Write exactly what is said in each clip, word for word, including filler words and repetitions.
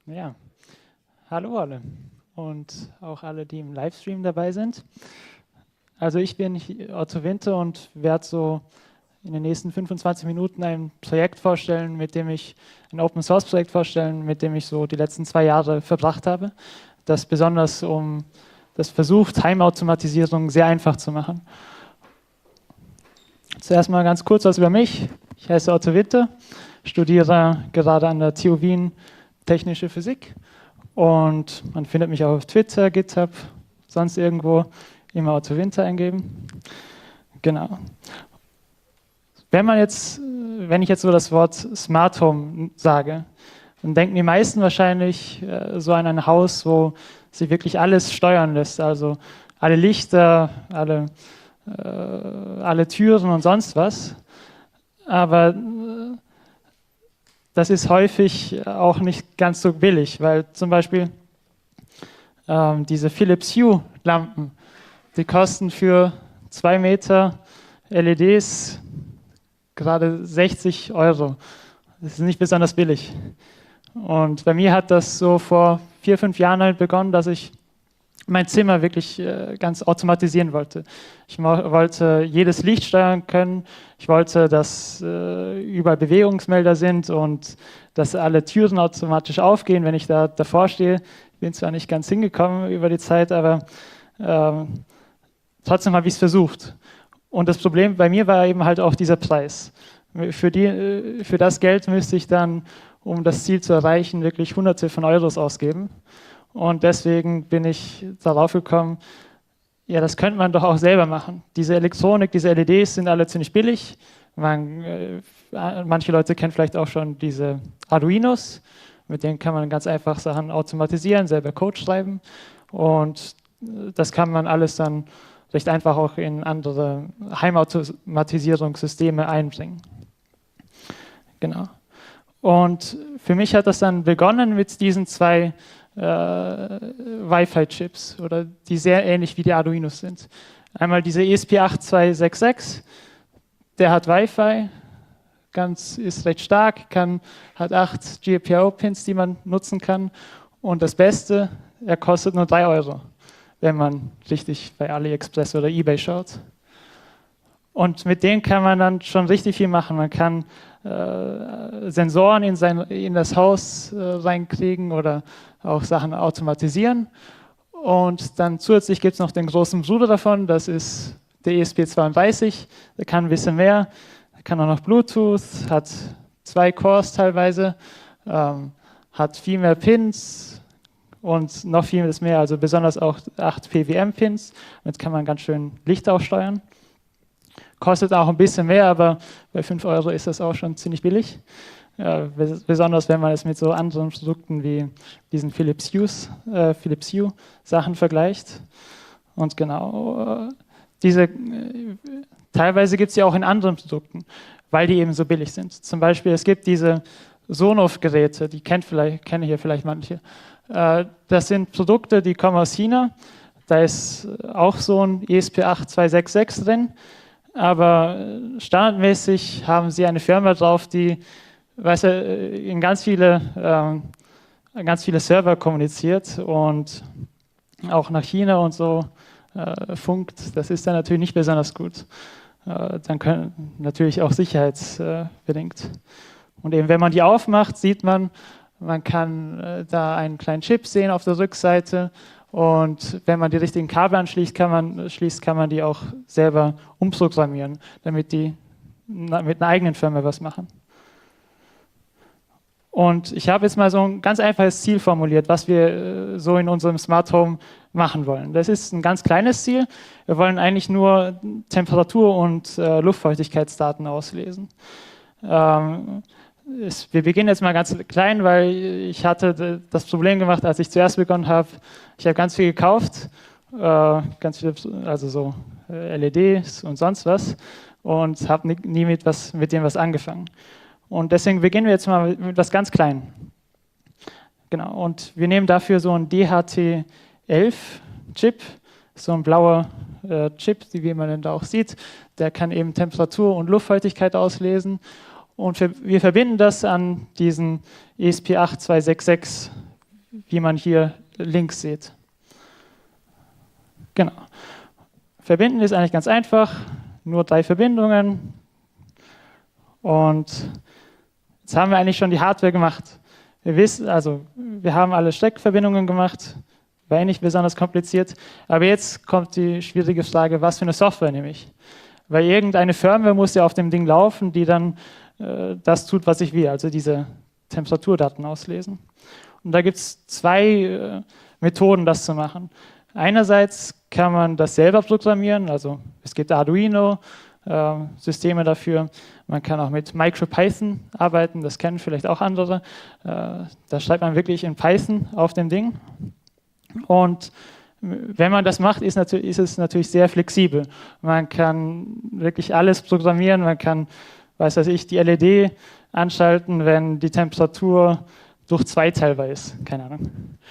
Ja, hallo alle und auch alle, die im Livestream dabei sind. Also ich bin Otto Winter und werde so in den nächsten fünfundzwanzig Minuten ein Projekt vorstellen, mit dem ich, ein Open-Source-Projekt vorstellen, mit dem ich so die letzten zwei Jahre verbracht habe, das besonders um das versucht, Heimautomatisierung sehr einfach zu machen. Zuerst mal ganz kurz was über mich. Ich heiße Otto Winter, studiere gerade an der T U Wien Technische Physik und man findet mich auch auf Twitter, GitHub, sonst irgendwo, immer Otto Winter eingeben. Genau. Wenn man jetzt, wenn ich jetzt so das Wort Smart Home sage, dann denken die meisten wahrscheinlich äh, so an ein Haus, wo sich wirklich alles steuern lässt, also alle Lichter, alle, äh, alle Türen und sonst was. Aber äh, das ist häufig auch nicht ganz so billig, weil zum Beispiel ähm, diese Philips Hue-Lampen, die kosten für zwei Meter L E Ds gerade sechzig Euro. Das ist nicht besonders billig. Und bei mir hat das so vor vier, fünf Jahren halt begonnen, dass ich mein Zimmer wirklich äh, ganz automatisieren wollte. Ich wollte jedes Licht steuern können. Ich wollte, dass äh, überall Bewegungsmelder sind und dass alle Türen automatisch aufgehen, wenn ich da davor stehe. Ich bin zwar nicht ganz hingekommen über die Zeit, aber äh, trotzdem habe ich es versucht. Und das Problem bei mir war eben halt auch dieser Preis. Für, die, für das Geld müsste ich dann, um das Ziel zu erreichen, wirklich Hunderte von Euros ausgeben. Und deswegen bin ich darauf gekommen, ja, das könnte man doch auch selber machen. Diese Elektronik, diese L E Ds sind alle ziemlich billig. Man, äh, manche Leute kennen vielleicht auch schon diese Arduinos. Mit denen kann man ganz einfach Sachen automatisieren, selber Code schreiben. Und das kann man alles dann recht einfach auch in andere Heimautomatisierungssysteme einbringen. Genau. Und für mich hat das dann begonnen mit diesen zwei äh, Wi-Fi-Chips, oder die sehr ähnlich wie die Arduinos sind. Einmal diese E S P acht zwei sechs sechs, der hat Wi-Fi, ganz, ist recht stark, kann, hat acht G P I O-Pins, die man nutzen kann. Und das Beste, er kostet nur drei Euro, wenn man richtig bei AliExpress oder eBay schaut. Und mit denen kann man dann schon richtig viel machen. Man kann äh, Sensoren in, sein, in das Haus äh, reinkriegen oder auch Sachen automatisieren. Und dann zusätzlich gibt es noch den großen Bruder davon, das ist der E S P zweiunddreißig. Der kann ein bisschen mehr, der kann auch noch Bluetooth, hat zwei Cores teilweise, ähm, hat viel mehr Pins und noch vieles mehr, also besonders auch acht P W M-Pins. Damit kann man ganz schön Licht auch steuern. Kostet auch ein bisschen mehr, aber bei fünf Euro ist das auch schon ziemlich billig. Ja, besonders wenn man es mit so anderen Produkten wie diesen Philips Hue, äh, Philips Hue Sachen vergleicht. Und genau, äh, diese, äh, teilweise gibt es ja auch in anderen Produkten, weil die eben so billig sind. Zum Beispiel, es gibt diese Sonoff-Geräte, die kennt vielleicht, kennen hier vielleicht manche. Äh, das sind Produkte, die kommen aus China. Da ist auch so ein E S P acht zwei sechs sechs drin. Aber standardmäßig haben sie eine Firma drauf, die, weißt du, in ganz viele, ähm, ganz viele Server kommuniziert und auch nach China und so äh, funkt. Das ist dann natürlich nicht besonders gut. Äh, dann können natürlich auch sicherheitsbedingt. Und eben, wenn man die aufmacht, sieht man, man kann äh, da einen kleinen Chip sehen auf der Rückseite. Und wenn man die richtigen Kabel anschließt, kann man, schließt, kann man die auch selber umprogrammieren, damit die mit einer eigenen Firma was machen. Und ich habe jetzt mal so ein ganz einfaches Ziel formuliert, was wir so in unserem Smart Home machen wollen. Das ist ein ganz kleines Ziel. Wir wollen eigentlich nur Temperatur- und äh, Luftfeuchtigkeitsdaten auslesen. Ähm, Es, wir beginnen jetzt mal ganz klein, weil ich hatte das Problem gemacht, als ich zuerst begonnen habe. Ich habe ganz viel gekauft, äh, ganz viel, also so L E Ds und sonst was, und habe nie, nie mit, was, mit dem was angefangen. Und deswegen beginnen wir jetzt mal mit, mit etwas ganz Kleinem. Genau, und wir nehmen dafür so einen D H T elf Chip, so ein blauer äh, Chip, wie man denn da auch sieht. Der kann eben Temperatur und Luftfeuchtigkeit auslesen. Und wir verbinden das an diesen E S P acht zwei sechs sechs wie man hier links sieht. Genau. Verbinden ist eigentlich ganz einfach, nur drei Verbindungen. Und jetzt haben wir eigentlich schon die Hardware gemacht. Wir wissen, also wir haben alle Steckverbindungen gemacht, war eh nicht besonders kompliziert. Aber jetzt kommt die schwierige Frage, was für eine Software nehme ich? Weil irgendeine Firmware muss ja auf dem Ding laufen, die dann äh, das tut, was ich will, also diese Temperaturdaten auslesen. Und da gibt es zwei äh, Methoden, das zu machen. Einerseits kann man das selber programmieren, also es gibt Arduino, äh, Systeme dafür. Man kann auch mit MicroPython arbeiten, das kennen vielleicht auch andere. Äh, da schreibt man wirklich in Python auf dem Ding. Und wenn man das macht, ist, natürlich, ist es natürlich sehr flexibel. Man kann wirklich alles programmieren, man kann, weiß was ich, die L E D anschalten, wenn die Temperatur durch zwei teilbar ist. Keine Ahnung.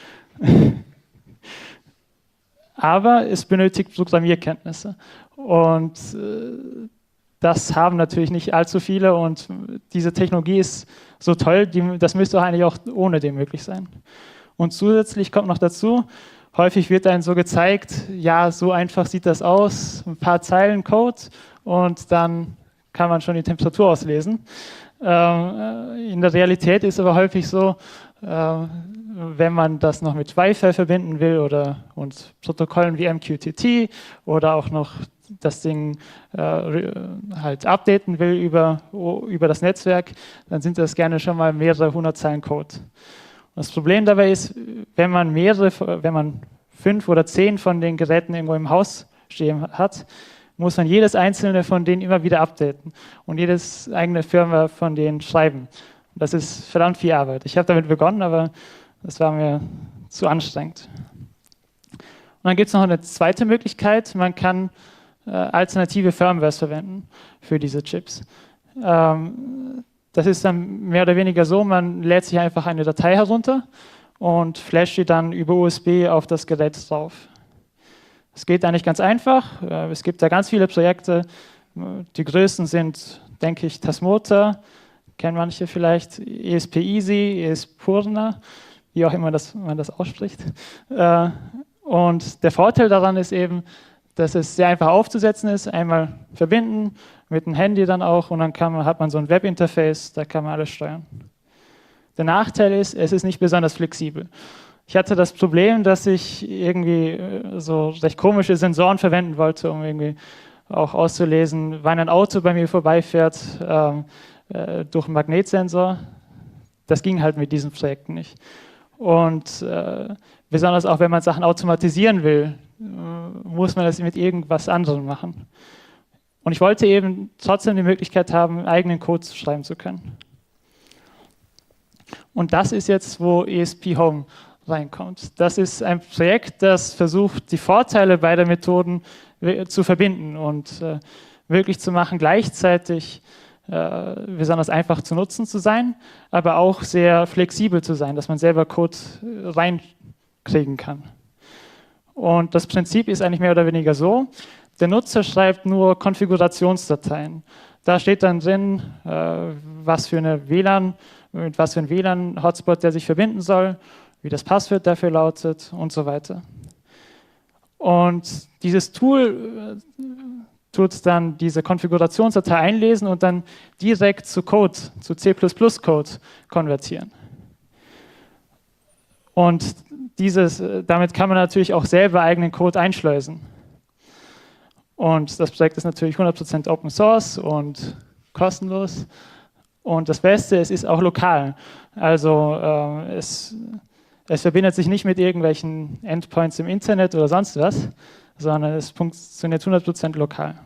Aber es benötigt Programmierkenntnisse. Und äh, das haben natürlich nicht allzu viele. Und diese Technologie ist so toll, die, das müsste auch eigentlich auch ohne dem möglich sein. Und zusätzlich kommt noch dazu, häufig wird einem so gezeigt, ja, so einfach sieht das aus, ein paar Zeilen Code und dann kann man schon die Temperatur auslesen. Ähm, in der Realität ist aber häufig so, äh, wenn man das noch mit Wi-Fi verbinden will oder und Protokollen wie M Q T T oder auch noch das Ding äh, halt updaten will über, über das Netzwerk, dann sind das gerne schon mal mehrere hundert Zeilen Code. Das Problem dabei ist, wenn man mehrere, wenn man fünf oder zehn von den Geräten irgendwo im Haus stehen hat, muss man jedes einzelne von denen immer wieder updaten und jedes eigene Firmware von denen schreiben. Das ist verdammt viel Arbeit. Ich habe damit begonnen, aber das war mir zu anstrengend. Und dann gibt es noch eine zweite Möglichkeit. Man kann äh, alternative Firmwares verwenden für diese Chips. Ähm, Das ist dann mehr oder weniger so, man lädt sich einfach eine Datei herunter und flasht die dann über U S B auf das Gerät drauf. Es geht eigentlich ganz einfach. Es gibt da ganz viele Projekte. Die größten sind, denke ich, Tasmota, kennen manche vielleicht, E S P Easy, Espurna, wie auch immer das, man das ausspricht. Und der Vorteil daran ist eben, dass es sehr einfach aufzusetzen ist. Einmal verbinden, mit dem Handy dann auch und dann kann man, hat man so ein Webinterface, da kann man alles steuern. Der Nachteil ist, es ist nicht besonders flexibel. Ich hatte das Problem, dass ich irgendwie so recht komische Sensoren verwenden wollte, um irgendwie auch auszulesen, wann ein Auto bei mir vorbeifährt, ähm, äh, durch einen Magnetsensor. Das ging halt mit diesen Projekten nicht. Und äh, besonders auch, wenn man Sachen automatisieren will, äh, muss man das mit irgendwas anderem machen. Und ich wollte eben trotzdem die Möglichkeit haben, eigenen Code schreiben zu können. Und das ist jetzt, wo E S P Home reinkommt. Das ist ein Projekt, das versucht, die Vorteile beider Methoden zu verbinden und äh, möglich zu machen, gleichzeitig äh, besonders einfach zu nutzen zu sein, aber auch sehr flexibel zu sein, dass man selber Code reinkriegen kann. Und das Prinzip ist eigentlich mehr oder weniger so, der Nutzer schreibt nur Konfigurationsdateien. Da steht dann drin, äh, was für eine W L A N, mit was für ein W L A N-Hotspot der sich verbinden soll, wie das Passwort dafür lautet und so weiter. Und dieses Tool äh, tut dann diese Konfigurationsdatei einlesen und dann direkt zu Code, zu C plus plus Code konvertieren. Und dieses, damit kann man natürlich auch selber eigenen Code einschleusen. Und das Projekt ist natürlich hundert Prozent Open Source und kostenlos. Und das Beste, es ist auch lokal. Also äh, es, es verbindet sich nicht mit irgendwelchen Endpoints im Internet oder sonst was, sondern es funktioniert hundert Prozent lokal.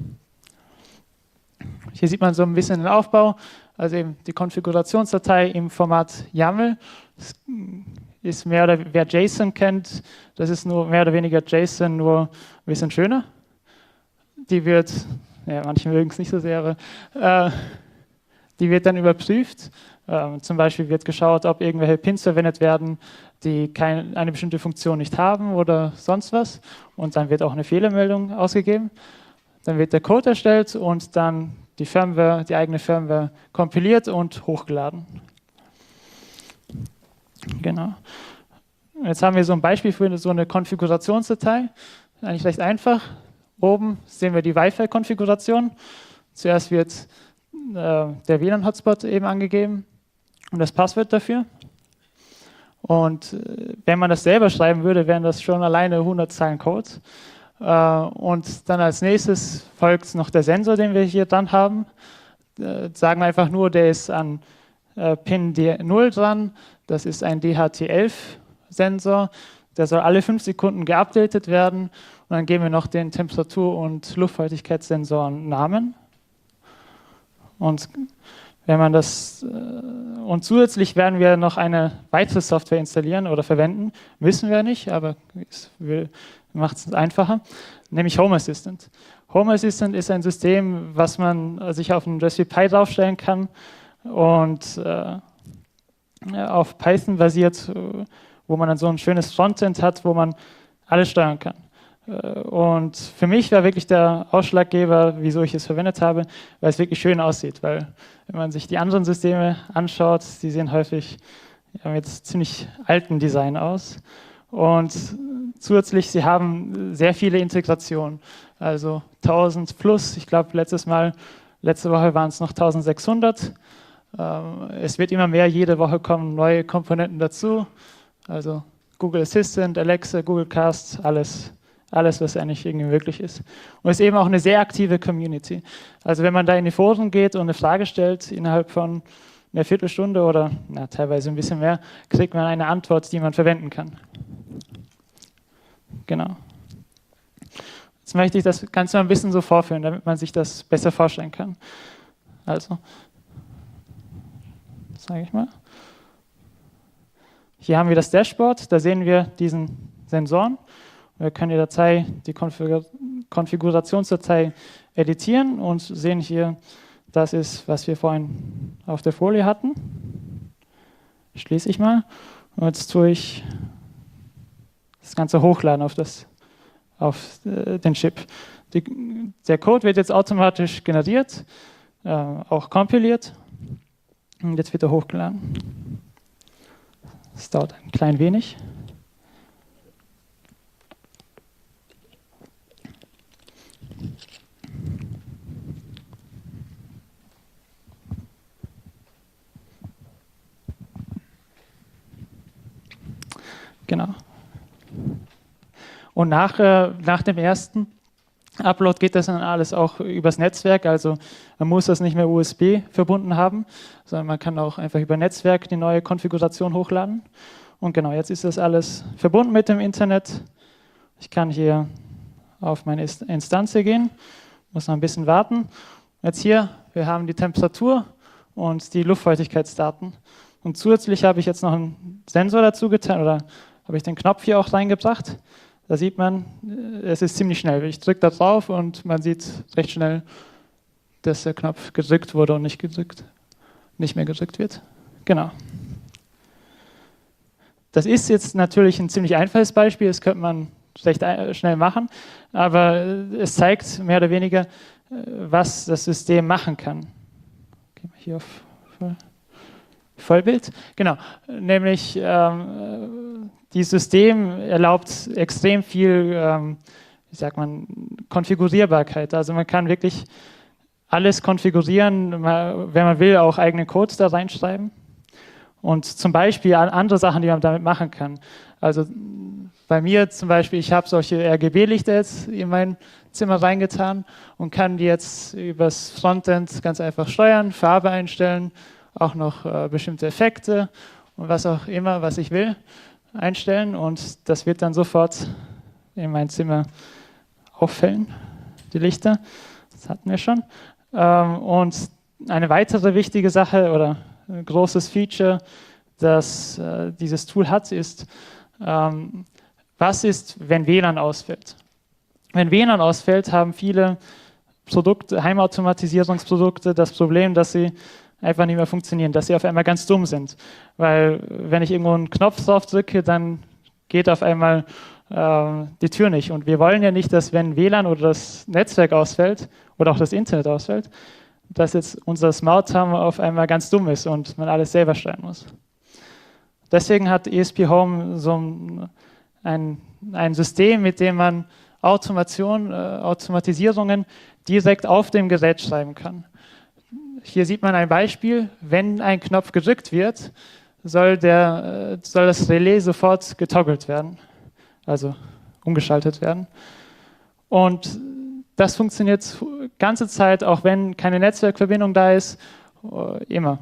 Hier sieht man so ein bisschen den Aufbau, also eben die Konfigurationsdatei im Format YAML. Das ist mehr oder wer JSON kennt, das ist nur mehr oder weniger JSON, nur ein bisschen schöner. Die wird, ja, manche mögen es nicht so sehr, aber äh, die wird dann überprüft. Ähm, zum Beispiel wird geschaut, ob irgendwelche Pins verwendet werden, die keine, eine bestimmte Funktion nicht haben oder sonst was. Und dann wird auch eine Fehlermeldung ausgegeben. Dann wird der Code erstellt und dann die Firmware, die eigene Firmware kompiliert und hochgeladen. Genau. Jetzt haben wir so ein Beispiel für so eine Konfigurationsdatei. Eigentlich recht einfach. Oben sehen wir die Wi-Fi-Konfiguration. Zuerst wird äh, der W L A N-Hotspot eben angegeben und das Passwort dafür. Und äh, wenn man das selber schreiben würde, wären das schon alleine hundert Zeilen Code. Äh, und dann als nächstes folgt noch der Sensor, den wir hier dran haben. Äh, sagen wir einfach nur, der ist an äh, Pin D null dran. Das ist ein D H T elf Sensor. Der soll alle fünf Sekunden geupdatet werden. Und dann geben wir noch den Temperatur- und Luftfeuchtigkeitssensor einen Namen. Und wenn man das äh, und zusätzlich werden wir noch eine weitere Software installieren oder verwenden. Müssen wir nicht, aber es macht es einfacher. Nämlich Home Assistant. Home Assistant ist ein System, was man sich auf einen Raspberry Pi draufstellen kann und äh, auf Python basiert, wo man dann so ein schönes Frontend hat, wo man alles steuern kann. Und für mich war wirklich der Ausschlaggeber, wieso ich es verwendet habe, weil es wirklich schön aussieht. Weil wenn man sich die anderen Systeme anschaut, die sehen häufig ja, mit ziemlich alten Design aus. Und zusätzlich, sie haben sehr viele Integrationen. Also tausend plus, ich glaube letztes Mal, letzte Woche waren es noch eintausendsechshundert. Es wird immer mehr, jede Woche kommen neue Komponenten dazu. Also Google Assistant, Alexa, Google Cast, alles. Alles, was eigentlich irgendwie möglich ist. Und es ist eben auch eine sehr aktive Community. Also wenn man da in die Foren geht und eine Frage stellt, innerhalb von einer Viertelstunde oder na, teilweise ein bisschen mehr, kriegt man eine Antwort, die man verwenden kann. Genau. Jetzt möchte ich das Ganze mal ein bisschen so vorführen, damit man sich das besser vorstellen kann. Also, sage ich mal. Hier haben wir das Dashboard, da sehen wir diesen Sensoren. Wir können die Datei, die Konfigur Konfigurationsdatei editieren und sehen hier, das ist, was wir vorhin auf der Folie hatten. Schließe ich mal. Und jetzt tue ich das Ganze hochladen auf, das, auf äh, den Chip. Die, der Code wird jetzt automatisch generiert, äh, auch kompiliert. Und jetzt wird er hochgeladen. Das dauert ein klein wenig. Genau. Und nach, äh, nach dem ersten Upload geht das dann alles auch übers Netzwerk, also man muss das nicht mehr U S B verbunden haben, sondern man kann auch einfach über Netzwerk die neue Konfiguration hochladen. Und genau, jetzt ist das alles verbunden mit dem Internet. Ich kann hier auf meine Instanz gehen, muss noch ein bisschen warten. Jetzt hier, wir haben die Temperatur und die Luftfeuchtigkeitsdaten. Und zusätzlich habe ich jetzt noch einen Sensor dazu getan, oder habe ich den Knopf hier auch reingebracht. Da sieht man, es ist ziemlich schnell. Ich drücke da drauf und man sieht recht schnell, dass der Knopf gedrückt wurde und nicht gedrückt, nicht mehr gedrückt wird. Genau. Das ist jetzt natürlich ein ziemlich einfaches Beispiel, das könnte man recht schnell machen, aber es zeigt mehr oder weniger, was das System machen kann. Gehen wir hier auf Vollbild. Genau, nämlich ähm, dieses System erlaubt extrem viel, ähm, wie sagt man, Konfigurierbarkeit. Also man kann wirklich alles konfigurieren, wenn man will, auch eigene Codes da reinschreiben. Und zum Beispiel andere Sachen, die man damit machen kann. Also bei mir zum Beispiel, ich habe solche R G B-Lichter jetzt in mein Zimmer reingetan und kann die jetzt übers Frontend ganz einfach steuern, Farbe einstellen, auch noch äh, bestimmte Effekte und was auch immer, was ich will, einstellen. Und das wird dann sofort in mein Zimmer auffällen, die Lichter. Das hatten wir schon. Ähm, und eine weitere wichtige Sache oder ein großes Feature, das äh, dieses Tool hat, ist, ähm, was ist, wenn W L A N ausfällt? Wenn W L A N ausfällt, haben viele Produkte, Heimautomatisierungsprodukte das Problem, dass sie einfach nicht mehr funktionieren, dass sie auf einmal ganz dumm sind. Weil wenn ich irgendwo einen Knopf drauf drücke, dann geht auf einmal äh, die Tür nicht. Und wir wollen ja nicht, dass wenn W L A N oder das Netzwerk ausfällt oder auch das Internet ausfällt, dass jetzt unser Smart Home auf einmal ganz dumm ist und man alles selber steuern muss. Deswegen hat E S P Home so ein, ein System, mit dem man Automation, äh, Automatisierungen direkt auf dem Gerät schreiben kann. Hier sieht man ein Beispiel, wenn ein Knopf gedrückt wird, soll, der, äh, soll das Relais sofort getoggelt werden, also umgeschaltet werden. Und das funktioniert die ganze Zeit, auch wenn keine Netzwerkverbindung da ist, immer.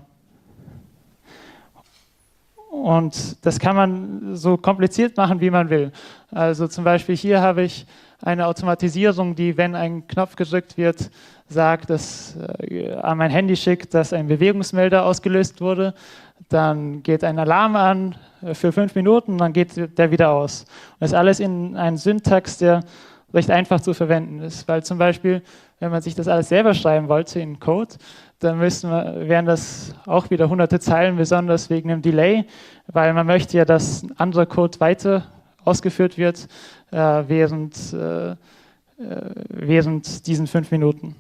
Und das kann man so kompliziert machen, wie man will. Also zum Beispiel hier habe ich eine Automatisierung, die, wenn ein Knopf gedrückt wird, sagt, dass äh, an mein Handy schickt, dass ein Bewegungsmelder ausgelöst wurde. Dann geht ein Alarm an äh, für fünf Minuten, dann geht der wieder aus. Und das ist alles in einem Syntax, der recht einfach zu verwenden ist. Weil zum Beispiel, wenn man sich das alles selber schreiben wollte in Code, dann müssten wir, wären das auch wieder hunderte Zeilen, besonders wegen dem Delay, weil man möchte ja, dass ein anderer Code weiter ausgeführt wird, äh, während, äh, während diesen fünf Minuten.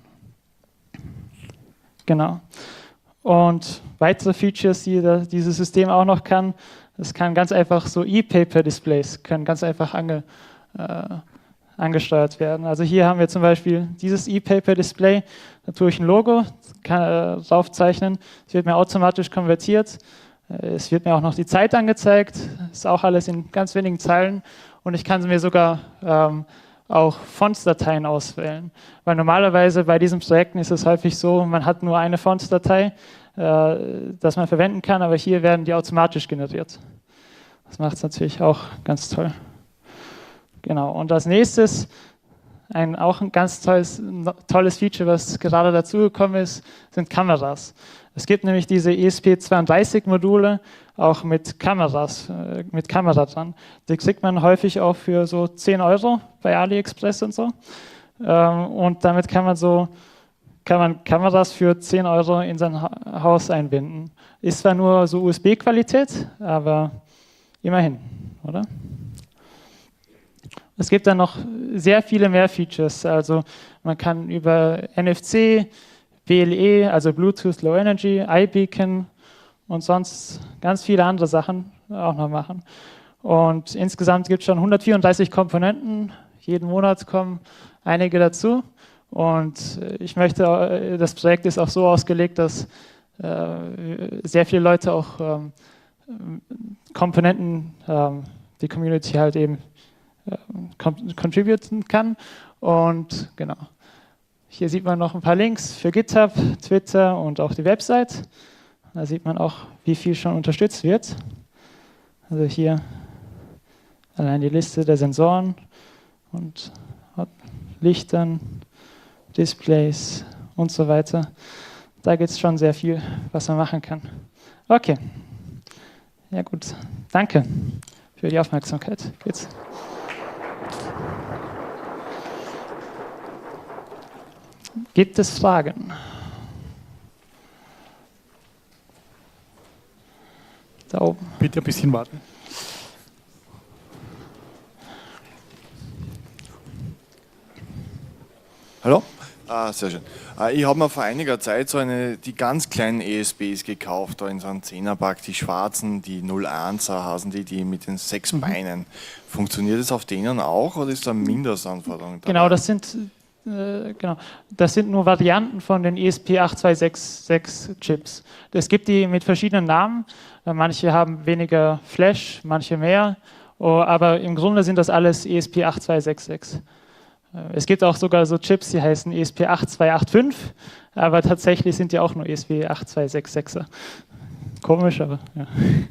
Genau. Und weitere Features, die das, dieses System auch noch kann, es kann ganz einfach so E-Paper-Displays, können ganz einfach ange, äh, angesteuert werden. Also hier haben wir zum Beispiel dieses E-Paper-Display, da tue ich ein Logo kann, äh, draufzeichnen, es wird mir automatisch konvertiert, äh, es wird mir auch noch die Zeit angezeigt, ist auch alles in ganz wenigen Zeilen und ich kann mir sogar ähm, auch Fontsdateien auswählen, weil normalerweise bei diesen Projekten ist es häufig so, man hat nur eine Fontsdatei, äh, das man verwenden kann, aber hier werden die automatisch generiert. Das macht es natürlich auch ganz toll. Genau, und als nächstes ein, auch ein ganz tolles, tolles Feature, was gerade dazugekommen ist, sind Kameras. Es gibt nämlich diese E S P zweiunddreißig Module auch mit Kameras, äh, mit Kamera dran. Die kriegt man häufig auch für so zehn Euro bei AliExpress und so. Ähm, und damit kann man so kann man Kameras für zehn Euro in sein ha Haus einbinden. Ist zwar nur so U S B-Qualität, aber immerhin, oder? Es gibt dann noch sehr viele mehr Features. Also man kann über N F C, B L E, also Bluetooth Low Energy, iBeacon und sonst ganz viele andere Sachen auch noch machen. Und insgesamt gibt es schon hundertvierunddreißig Komponenten. Jeden Monat kommen einige dazu. Und ich möchte, das Projekt ist auch so ausgelegt, dass äh, sehr viele Leute auch ähm, Komponenten, ähm, die Community halt eben contributen kann. Und genau. Hier sieht man noch ein paar Links für GitHub, Twitter und auch die Website. Da sieht man auch, wie viel schon unterstützt wird. Also hier allein die Liste der Sensoren und Lichtern, Displays und so weiter. Da gibt es schon sehr viel, was man machen kann. Okay. Ja gut. Danke für die Aufmerksamkeit. Geht's? Gibt es Fragen? Da oben. Bitte ein bisschen warten. Hallo? Ah, sehr schön. Ich habe mir vor einiger Zeit so eine, die ganz kleinen E S Bs gekauft, da in so einem Zehnerpack, die schwarzen, die null eins er heißen die, die mit den sechs mhm. Beinen. Funktioniert das auf denen auch oder ist da eine Mindestanforderung dabei? Genau, das sind, äh, genau, das sind nur Varianten von den E S P acht zwei sechs sechs Chips. Es gibt die mit verschiedenen Namen, manche haben weniger Flash, manche mehr, aber im Grunde sind das alles E S P acht zwei sechs sechs. Es gibt auch sogar so Chips, die heißen E S P acht zwei acht fünf, aber tatsächlich sind die auch nur E S P acht zwei sechs sechser. Komisch, aber ja.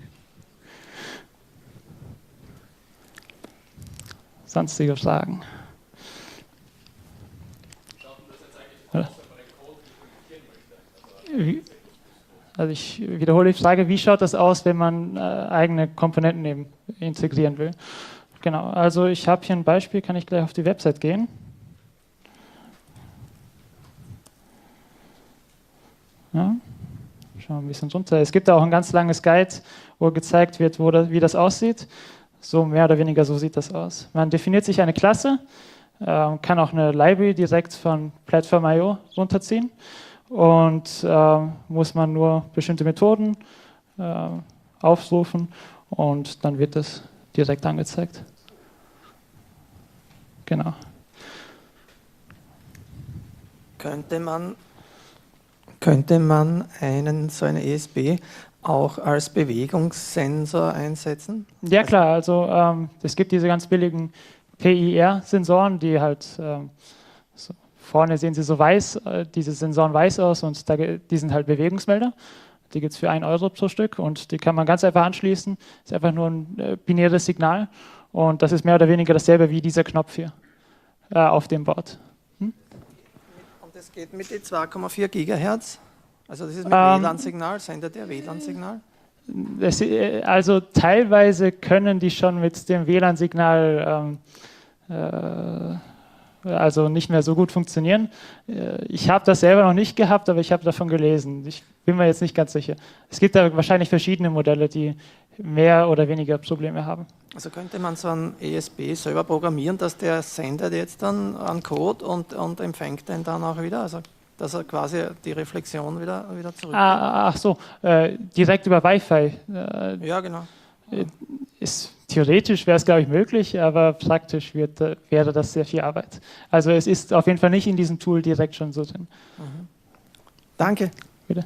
Sonstige Fragen? Also ich wiederhole die Frage, wie schaut das aus, wenn man äh, eigene Komponenten eben integrieren will? Genau, also ich habe hier ein Beispiel, kann ich gleich auf die Website gehen. Ja, schauen wir ein bisschen runter. Es gibt auch ein ganz langes Guide, wo gezeigt wird, wo das, wie das aussieht. So mehr oder weniger so sieht das aus. Man definiert sich eine Klasse, äh, kann auch eine Library direkt von Platform Punkt i o runterziehen und äh, muss man nur bestimmte Methoden äh, aufrufen und dann wird das direkt angezeigt. Genau. Könnte man, könnte man einen, so eine E S P auch als Bewegungssensor einsetzen? Ja klar, also ähm, es gibt diese ganz billigen P I R-Sensoren, die halt ähm, so, vorne sehen sie so weiß, äh, diese Sensoren weiß aus und da, die sind halt Bewegungsmelder. Die gibt es für ein Euro pro Stück und die kann man ganz einfach anschließen. Ist einfach nur ein äh, binäres Signal und das ist mehr oder weniger dasselbe wie dieser Knopf hier äh, auf dem Board. Hm? Und das geht mit den zwei Komma vier Gigahertz? Also das ist mit Ähm, W LAN-Signal, sendet der W LAN-Signal? Es, äh, also teilweise können die schon mit dem W LAN-Signal ähm, äh, also nicht mehr so gut funktionieren. Äh, ich habe das selber noch nicht gehabt, aber ich habe davon gelesen. Ich bin mir jetzt nicht ganz sicher. Es gibt da wahrscheinlich verschiedene Modelle, die mehr oder weniger Probleme haben. Also könnte man so einen E S P selber programmieren, dass der sendet jetzt dann einen Code und, und empfängt den dann auch wieder? Also dass er quasi die Reflexion wieder, wieder zurück. Ah, ach so, äh, direkt über Wi-Fi. Äh, ja, genau. Ist, theoretisch wäre es, glaube ich, möglich, aber praktisch wird, äh, wäre das sehr viel Arbeit. Also es ist auf jeden Fall nicht in diesem Tool direkt schon so drin. Mhm. Danke. Bitte.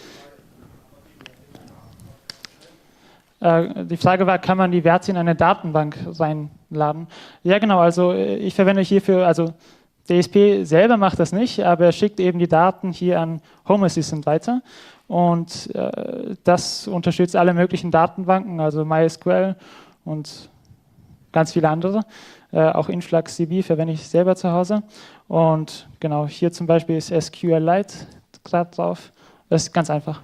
Äh, die Frage war, kann man die Werte in eine Datenbank reinladen? Ja, genau, also ich verwende hierfür, also der E S P selber macht das nicht, aber er schickt eben die Daten hier an Home Assistant weiter und äh, das unterstützt alle möglichen Datenbanken, also MySQL und ganz viele andere. Äh, auch InfluxDB verwende ich selber zu Hause und genau, hier zum Beispiel ist SQLite gerade drauf. Das ist ganz einfach.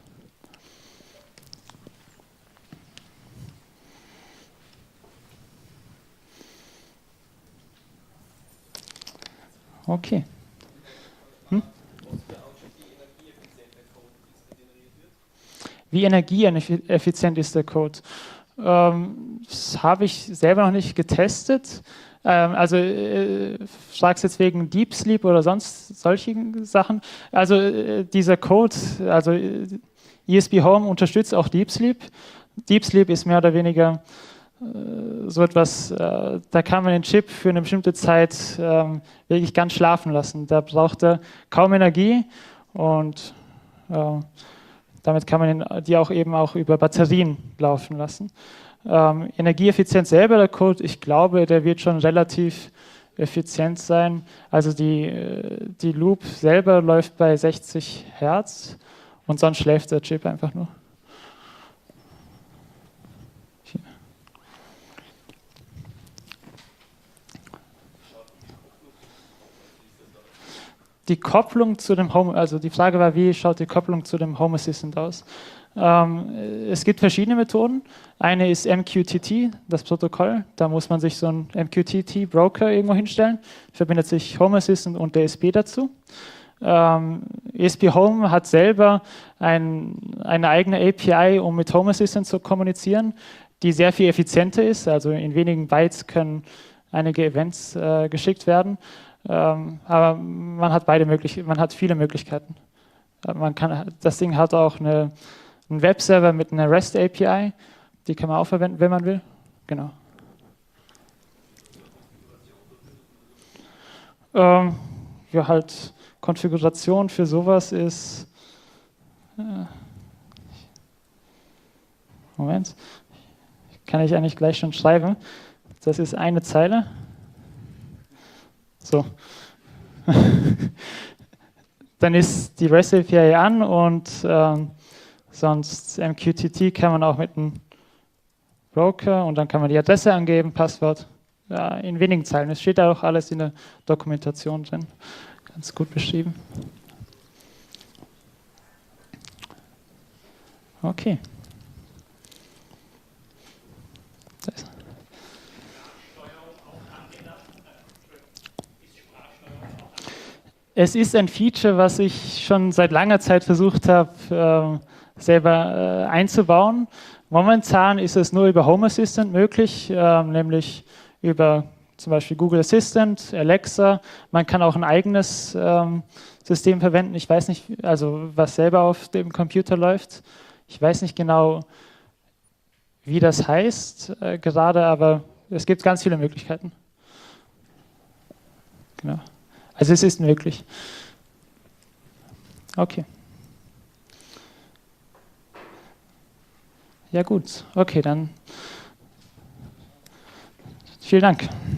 Okay. Hm? Wie energieeffizient ist der Code? Ähm, das habe ich selber noch nicht getestet. Ähm, also äh, fragst jetzt wegen Deep Sleep oder sonst solchen Sachen. Also äh, dieser Code, also äh, E S P Home unterstützt auch Deep Sleep. Deep Sleep ist mehr oder weniger so etwas, äh, da kann man den Chip für eine bestimmte Zeit ähm, wirklich ganz schlafen lassen. Da braucht er kaum Energie und äh, damit kann man den, die auch eben auch über Batterien laufen lassen. Ähm, Energieeffizient selber der Code, ich glaube, der wird schon relativ effizient sein. Also die, die Loop selber läuft bei sechzig Hertz und sonst schläft der Chip einfach nur. Die Kopplung zu dem Home, also die Frage war, wie schaut die Kopplung zu dem Home Assistant aus? Ähm, es gibt verschiedene Methoden. Eine ist M Q T T, das Protokoll. Da muss man sich so einen M Q T T-Broker irgendwo hinstellen. Verbindet sich Home Assistant und der E S P dazu. Ähm, E S P Home hat selber ein, eine eigene A P I, um mit Home Assistant zu kommunizieren, die sehr viel effizienter ist. Also in wenigen Bytes können einige Events äh, geschickt werden. Ähm, aber man hat beide möglich, man hat viele Möglichkeiten. Äh, man kann, das Ding hat auch eine, einen Webserver mit einer REST A P I, die kann man auch verwenden, wenn man will. Genau. Ähm, ja, halt Konfiguration für sowas ist. Äh, Moment, kann ich eigentlich gleich schon schreiben. Das ist eine Zeile. So. Dann ist die REST A P I an und ähm, sonst M Q T T kann man auch mit einem Broker und dann kann man die Adresse angeben, Passwort. Ja, in wenigen Zeilen. Es steht da auch alles in der Dokumentation drin. Ganz gut beschrieben. Okay. Das. Es ist ein Feature, was ich schon seit langer Zeit versucht habe, äh, selber äh, einzubauen. Momentan ist es nur über Home Assistant möglich, äh, nämlich über zum Beispiel Google Assistant, Alexa. Man kann auch ein eigenes ähm, System verwenden. Ich weiß nicht, also was selber auf dem Computer läuft. Ich weiß nicht genau, wie das heißt äh, gerade, aber es gibt ganz viele Möglichkeiten. Genau. Also es ist möglich. Okay. Ja gut, okay, dann vielen Dank.